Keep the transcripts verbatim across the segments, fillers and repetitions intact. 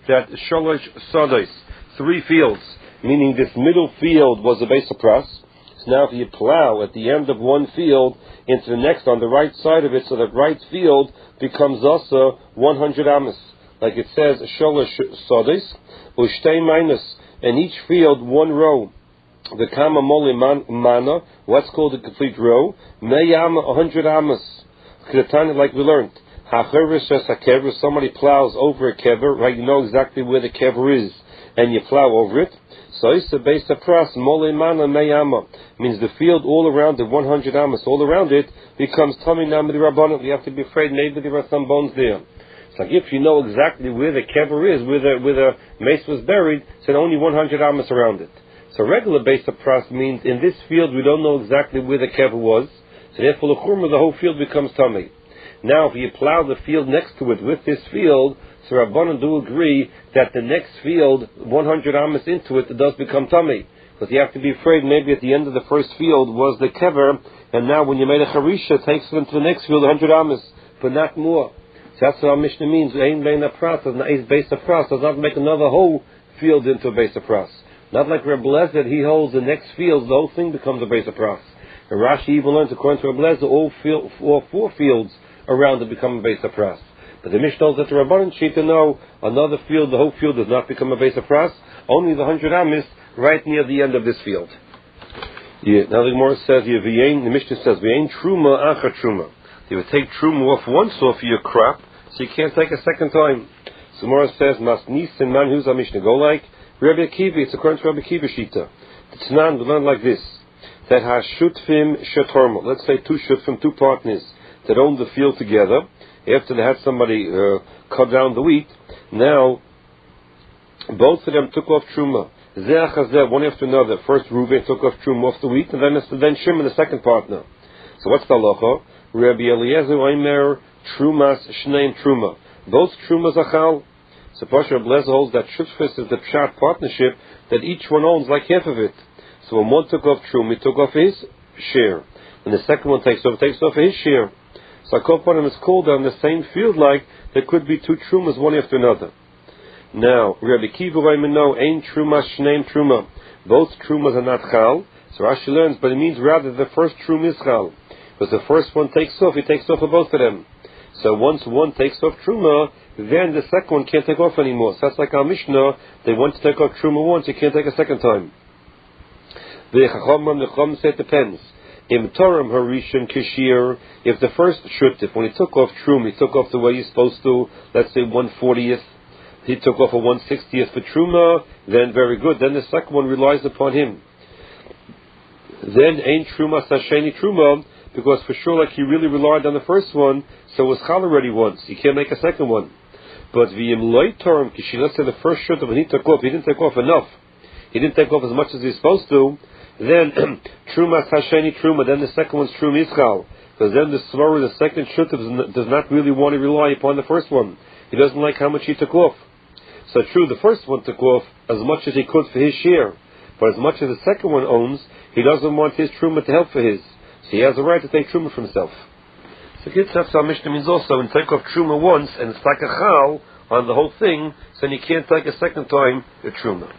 that sholosh sodos, three fields, meaning this middle field was a base of pras. So now if you plow at the end of one field into the next on the right side of it, so that right field becomes also one hundred amas. Like it says, sholosh sodos, ushtei minus, and each field one row. The kama moli mana, what's called a complete row, meyama, one hundred amas. Like we learned, somebody plows over a kever, right? You know exactly where the kever is, and you plow over it. So it's the base of pras, mole mana meyama, means the field all around the one hundred amas, all around it becomes tummy namid rabbanon. You have to be afraid maybe there are some bones there. It's like if you know exactly where the kever is, where the where the mace was buried, so only one hundred amas around it. So regular base of pras means in this field we don't know exactly where the kever was. So therefore, the whole field becomes tummy. Now, if you plow the field next to it with this field, so Rabbanan do agree that the next field, one hundred amas into it, it does become tummy. Because you have to be afraid maybe at the end of the first field was the kever, and now when you made a charisha, it takes them to the next field, one hundred amas, but not more. So that's what our Mishnah means. Ein bein pras, base of pras, does not make another whole field into a base of pras. Not like Reb Lezer, he holds the next field, the whole thing becomes a base of pras. And Rashi even learns, according to Reb Lezer, all, field, all four fields around it become a base of pras. But the Mishnah tells that the Rabbanan Shita know another field, the whole field does not become a base of pras, only the hundred amis right near the end of this field. Yeah, now the Gemara says here, the Mishnah says, V'yein truma acha truma. You would take truma off once off your crop, so you can't take a second time. So the Gemara says, Mas nisin man who's a Mishnah go like, Rabbi Akiva, it's according to Rabbi Akiva Shita. The Tanan will learn like this, that ha-shutfim shetorma, let's say two shutfim, two partners, that owned the field together, after they had somebody uh, cut down the wheat, now both of them took off truma. Zeh chazeh, one after another. First Reuven took off truma off the wheat, and then then Shimon, the second partner. So what's the halacha? Rabbi Eliezer Omer trumas shneim truma. Both trumas achal. So Pasha Rabbi Eliezer holds that shutfis is the pshat partnership that each one owns like half of it. So when one took off truma, he took off his share, and the second one takes off takes off his share. So a Kopanim is called on the same field like there could be two trumas one after another. Now, Rabbi Kiva no ain truma shneim truma. Both trumas are not chal. So Rashi learns, but it means rather the first trum is chal. Because the first one takes off, he takes off of both of them. So once one takes off truma, then the second one can't take off anymore. So that's like our Mishnah, they want to take off truma once, you can't take a second time. The Chacham, the Chacham said it depends. Im Toram Harishon Kishir, if the first Shutif, when he took off Trum, he took off the way he's supposed to, let's say one fortieth, he took off a one sixtieth for Truma, then very good. Then the second one relies upon him. Then Ein Truma Sasheni Truma, because for sure, like he really relied on the first one, so it was Chal already once. He can't make a second one. But V'im Loi Toram Kishir, let's say the first Shutif, when he took off, he didn't take off enough. He didn't take off as much as he's supposed to. Then Truma Hasheni Truma, then the second one's Trum Yischal. Because then the Svara, the second Shutif, does not really want to rely upon the first one. He doesn't like how much he took off. So true, the first one took off as much as he could for his share. But as much as the second one owns, he doesn't want his Truma to help for his. So he has a right to take Truma for himself. So Kitzaf Mishnah means also, and take off Truma once, and it's like a Chal on the whole thing, so then he can't take a second time the Truma.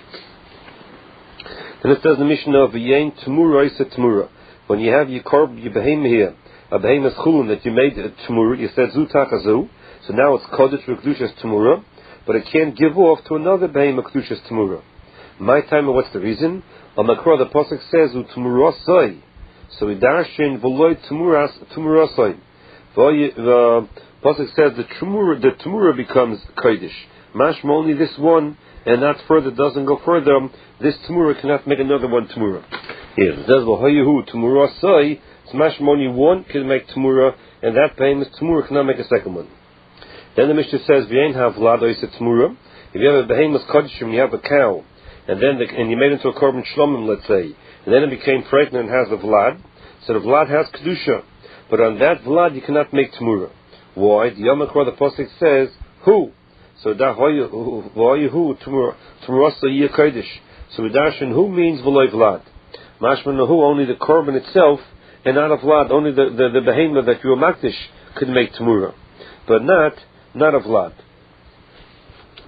Then it says in the Mishnah of V'yein Tmura Isa Tmura. When you have your korb, your behemah here, a behemah's chulun that you made a Tmura, you said Zu Tachazu, so now it's Kodesh V'Kedushas Tmura, but it can't give off to another behemah Kedushas Tmura. My time, what's the reason? On the Korah, the Pasuk says U Tmurasai. So we darshin V'loi Tmuras Tmurasai. The Pasuk says the Tmura, the Tmura becomes Kodesh. Mashma only this one, and that further doesn't go further. This Tmura cannot make another one Tmura. Here, it says, V'hayehu Tmura Sai, Smash only one can make Tmura, and that famous Tmura cannot make a second one. Then the Mishnah says, V'yein have Vlad Oisa Tmura. If you have a behemoth Kodeshim, you have a cow, and then the, and you made it into a Korban Shlomim, let's say, and then it became pregnant and has a Vlad, so the Vlad has Kedusha. But on that Vlad, you cannot make Tmura. Why? The Yom HaKor, the Pasuk says, Who? So da V'hayehu Tmura Tmura Sai Yeh Kodesh. So Vidashin, who means V'loi Vlad? Mashman who only the korban itself, and not a Vlad, only the, the, the behemoth that you are makdish could make Tmura. But not, not a Vlad.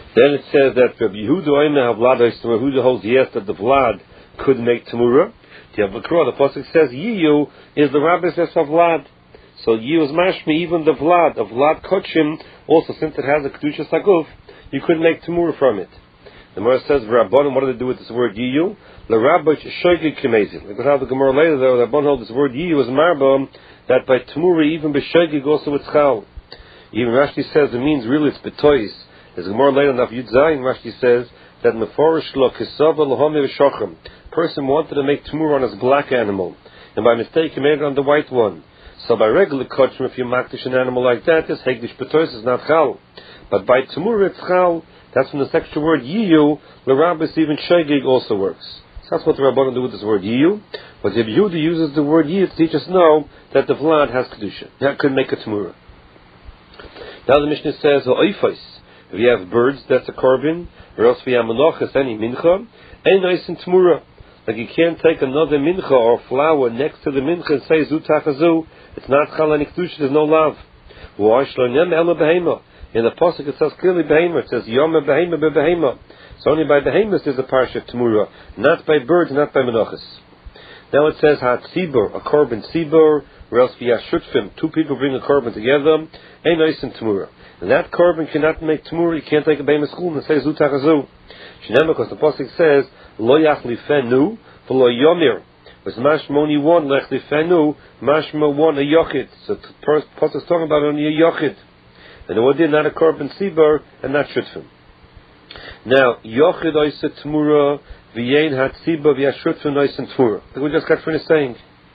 Then it says that Rabbi Yehuda Oimer Havlad Rabbi Yehuda holds yes that the Vlad could make Tamura. The Avakra, the Pasuk says Yiyu is the Rabbis of Vlad. So Yiyu is mashmi, even the Vlad of Vlad Kochim, also since it has a Kedusha Saguf, you could make Tamura from it. The Gemara says, Rabbanim, what do they do with this word Yiyu? The Rabbi Shoygig Kemezin. Like how the Gemara later though, the Rabban holds this word Yiyu is Marbam, that by Tamura even B'Shoygig also with Chal. Even Rashi says it means really it's B'tois. As the Gemara later enough Yud Zayin, Rashi says that Meforish Lo Kisava L'Homei V'Shochem. Person wanted to make Tamura on his black animal, and by mistake he made it on the white one. So by regular Kochim, if you makdish an animal like that, this Hegdish B'tois is not Chal. But by Tamura it's Chal. That's from the extra word Yiyu, the Rabbis even Shegig also works. So that's what the Rabbanon do with this word Yiyu. But if Yehuda uses the word Yiyu to teach us know that the Vlad has Kedusha. That could make a Tamura. Now the Mishnah says, Ha'oifais. If you have birds, that's a korban. Or else if you have menachas, any mincha, any nice and Tamura. Like you can't take another mincha or flower next to the mincha and say, Zu tachazu. It's not Chal and Kedusha, there's no love. Why shlonem ela behema? In the Pasuk it says clearly Behema. It says Yoma Behema Behema. So only by Behemoth is a parsha of Tamura, not by birds, not by Menachas. Now it says Hat Tzibur, a korban Tzibur, or else via Shutfim, two people bring a korban together, Ein Ois and Tamura. And that korban cannot make Tamura, you can't take a Behema school and say Zu Tachazu. Shinema, because the Pasuk says Lo Yach Lifenu, V'lo Yomir. With mashma only one Lech Lifenu, mashma one a Yochid. So the Pasuk is talking about only a Yochid. And the word not a korban tzibur and not shutfim. Now, yochid oisa tmura v'yein hat tzibur v'yashutfim oisa tmura. Like we just got finished saying.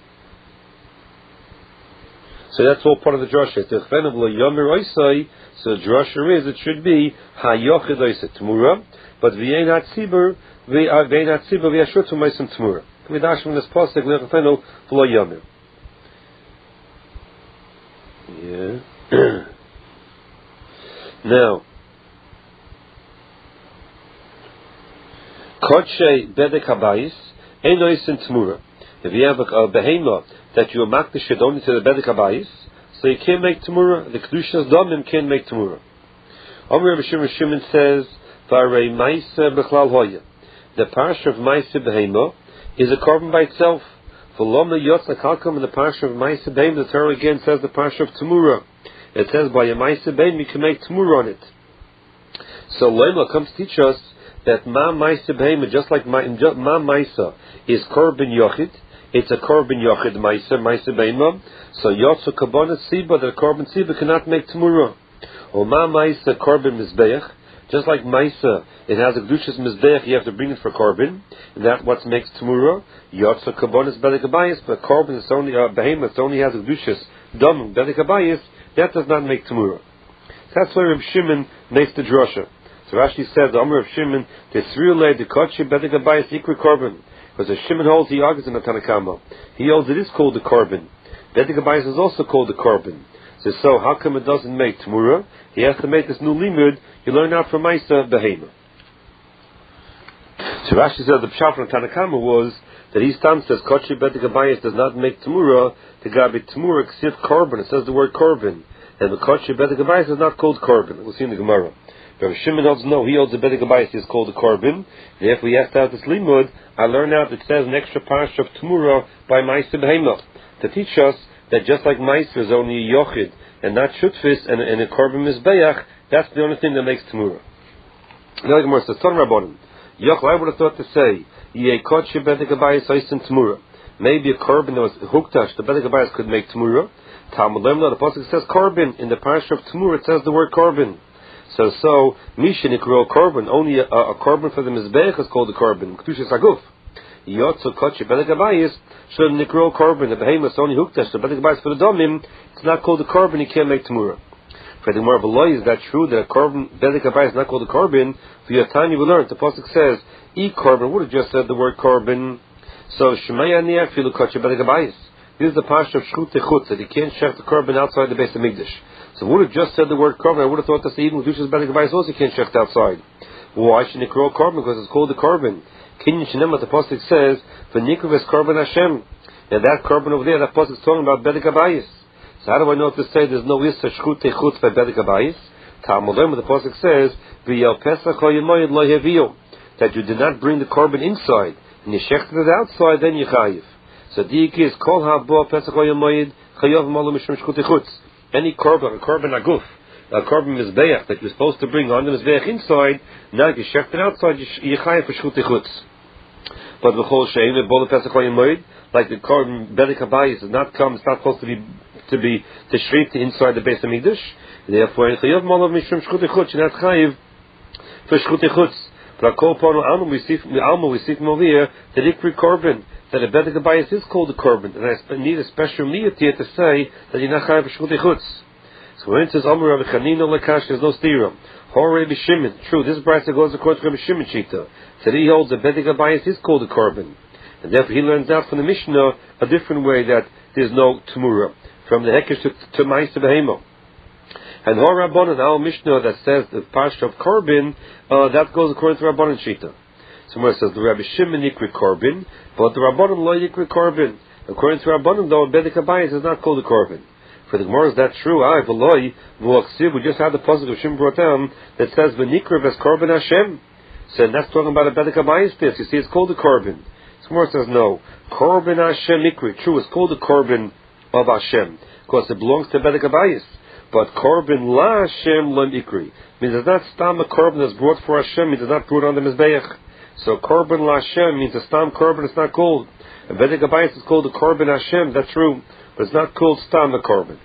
So that's all part of the drasha. So the drasha is it should be ha yochid oisa tmura, but v'yein hat tzibur v'yein hat tzibur v'yashutfim oisa tmura. We dash from this pasuk l'chafenu v'lo yomir. Yeah. Now, Kodshe Bedek Habayis, Enois and Tmura. If you have a, a behema that you are makdish it only to the Bedek Habayis, so you can't make Tmura. The Kedusha's Domim can't make Tmura. Omer Rabbi Shimon Shimon says, Varei Maisa Bechlal Hoya. The parsha of Maisa Behema is a korban by itself. V'lomna Yotza Kalkam in the parsha of Maisa Behema, the Torah again says the parsha of Tmura. It says by a Maisa Behema you can make Tamura on it. So Lema comes to teach us that Ma Maisa Behema, just like Ma, Ma Maisa is Korban Yochid, it's a Korban Yochid Maisa, Maisa Behema. So Yotzu Kabbalah Siba, that Korban Siba cannot make Tamura. Or Ma Maisa Korban Mizbeach, just like Maisa, it has a Kedushas Mizbeach, you have to bring it for Korban, and that's what makes Tamura. Yotzu Kabbalah Bedek Habayis, but Korban is only, uh, Behema, it only has a Kedushas Dom Bedek Habayis. That does not make Tamura. That's why Reb Shimon makes the drasha. So Rashi says, the Amr of Shimon, the Sriulei, the Kochi, Bedek Habayis, Ikri Korban. Because the Shimon holds, he argues in the Tanakama. He holds it is called the Korban. Bedek Habayis is also called the Korban. So, so how come it doesn't make Tamura? He has to make this new limud, you learn out from Maisa Behema. So Rashi says, the Pshat from Tanakama was, that he stands says, Kochi, Bedek Habayis does not make Tamura, the Gabi Tamura, Ksiv Korban, it says the word Korban. And the Kochi Bedek Habayis is not called Korban. We'll see in the Gemara. Rabbi Shimon holds no, he holds the Bedek Habayis is called the Korban. Therefore, we asked out this limud. I learned out it says an extra parsha of Tamura by Maisa Behema to teach us that just like Maisa is only a Yochid and not Shutfis and, and a Korban Mizbeach, that's the only thing that makes Tamura. Now the Gemara says, Ton Rabbanim, Yoch, I would have thought to say Yeh Kochi Bedek Habayis Oisin Tamura. Maybe a Korban that was Huktash, the Bedek Habayis could make Tamura. Talmud Lemla, the Pasuk says Korban. In the parsha of Tamura, it says the word Korban. So, so, Misha Nikro Korban, only a, a, a Korban for the Mizbeach is called a Korban. Kedusha Saguf. Yotzu Kochi Bedek Habayis, should Nikro Korban. The Behemoth only Huktash, the Bedek Habayis for the Domim, it's not called a Korban, you can't make Tamura. For the Gemara below, is that true that a Korban, Bedek Habayis is not called a Korban? For your time you will learn, the Pasuk says, E Korban, would have just said the word Korban. So, Shemaya Niach Filu Kochi Bedek Habayis. This is the parsha of Shchut Techutz, that you can't shech the Korban outside the base of Mikdash. So would have just said the word Korban, I would have thought that even Kedushas Bedek Habayis also can't shech outside. Why shouldn't it grow Korban? Because it's called the Korban. Kinyan Shinem, the Pasuk says, V'nikru ves Korban Hashem. And that Korban over there, that Pasuk is talking about Bedek Habayis. So how do I know to say there's no Issa Shchut Techutz by Bedek Habayis? Talmud the pasuk says, "V'yel pesach hayamayid lo yaviu," that you did not bring the korban inside, and you shechted it outside, then you chayiv. So dik is kol haba pesach hayamayid chayav malu mishum shchutichutz. Any korban, a korban aguf, a korban mizbeach that you're supposed to bring on the mizbeach inside, now you shechted outside, you chayiv for shchutichutz. But v'chol shein the bol pesach hayamayid, like the korban bedek habayis does not come, it's not supposed to be to be to shrit inside the Beis Hamikdash. Therefore, in chayav malav mishum shchutichutz, you're not chayiv for shchutichutz. But a kol ponu alma we see from alma we see from over here that ikri korban, that a bedek habayis is called a korban, and I need a special miyat here to say that you're not chayiv for shchutichutz. So when it says Amar Rabbi Chanina lekash, there's no stira. Hor Rabbi Shimon, true, this brayso goes according to Rabbi Shimon Shita. That he holds that bedek habayis is called a korban, and therefore he learns out from the Mishnah a different way that there's no temura from the hekesh to, to ma'aseh behema. And Hor Rabbanan, our Mishnah that says the parsha of korban, uh, that goes according to Rabbanan Shita. Somewhere it says the Rabbi Shimon yikri korban, but the Rabbanan lo yikri korban. According to Rabbanan, though, bedek habayis is not called a korban. For the Gemara, is that true? I v'loi v'aksiv. We just had the pasuk of Shimon brought down that says v'nikra ves korban Hashem. So that's talking about a bedek habayis piece. You see, it's called a korban. The Gemara says no. Korban Hashem nikri. True, it's called a korban of Hashem because it belongs to bedek habayis. But korban la Hashem lo nikri means it's not stam a korban that's brought for Hashem. Means it's not brought on the mizbeach. So korban la Hashem means a stam korban. It's not called. A bedek habayis is called a korban Hashem. That's true. But it's not called stam the korban.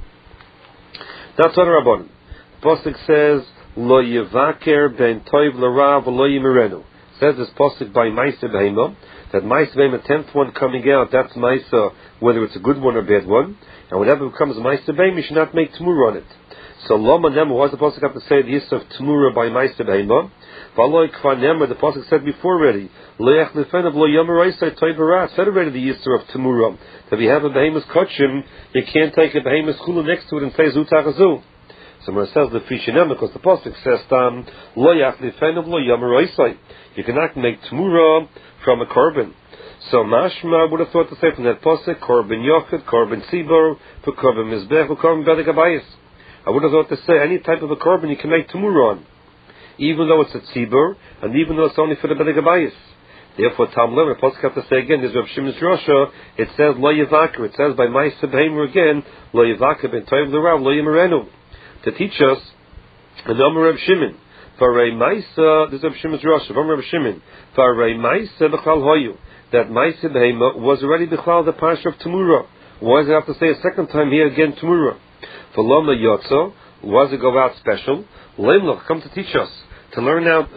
That's what Rabbanan. Pasuk says, Lo yevaker ben toiv l'ra v'lo yimirenu. Says this pasuk by ma'aseh behema, that ma'aseh behema, tenth one coming out, that's ma'aseh, whether it's a good one or bad one, and whenever it becomes ma'aseh behema, you should not make temura on it. So Lama Nema, why does the pasuk have to say the use of temura by ma'aseh behema? V'aloi kvar nema, the pasuk said before already, Lo yach lefenav lo yamiroisai toiv l'ra, said already the use of temura. If you have a behemoth's kachim, you can't take a behemoth's chulu next to it and say zutachazu. Someone says the fishinema because the pasuk says tam lo yach lefenav lo yamiroisai. You cannot make temura from a korban. So mashma would have thought to say from that pasuk korban yochid, korban tzibur, for korban mizbech, for korban bedek habayis. I would have thought to say any type of a korban you can make temura on, even though it's a tzibur and even though it's only for the bedek habayis. Therefore, Tam Lev, the pasuk have to say again, this is Rav Shimon's Rasha, it says lo yevaker. It says by ma'aseh behema again, lo yevaker ben toiv l'ra lo yimirenu, to teach us the number of Shimon. For a ma'aseh, this is Rav Shimon's Rasha, from Rav Shimon, for a ma'aseh b'chlal hoyu, that ma'aseh behema was already b'chlal the parsha of temura. Why does it have to say a second time here again temura? For lama yotzo, why does it go out special? Lemloch, come to teach us, to learn out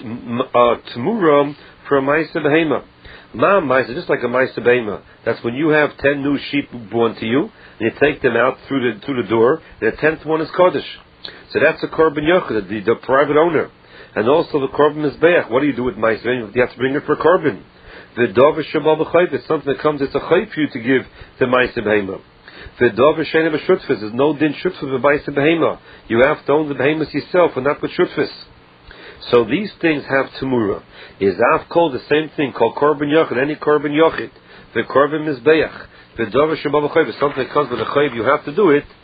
uh, temura for a ma'aseh behema. Ma ma'aseh, just like a ma'aseh behema. That's when you have ten new sheep born to you, and you take them out through the through the door, and the tenth one is kodesh. So that's a korban yochid, the, the private owner. And also the korban mizbeach. What do you do with ma'aseh behema? You have to bring it for korban. The dover shabal b'chayv, it's something that comes, it's a chayv for you to give the ma'aseh behema. The dover shena b'shutfis, there's no din shutfis with ma'aseh behema. You have to own the behemoths yourself, and not with shutfis. So these things have temura. Is Av called the same thing, called korban yochid, any korban yochid, the korban mizbeach, the dover shabal b'chayv, something that comes with a chayv, you have to do it.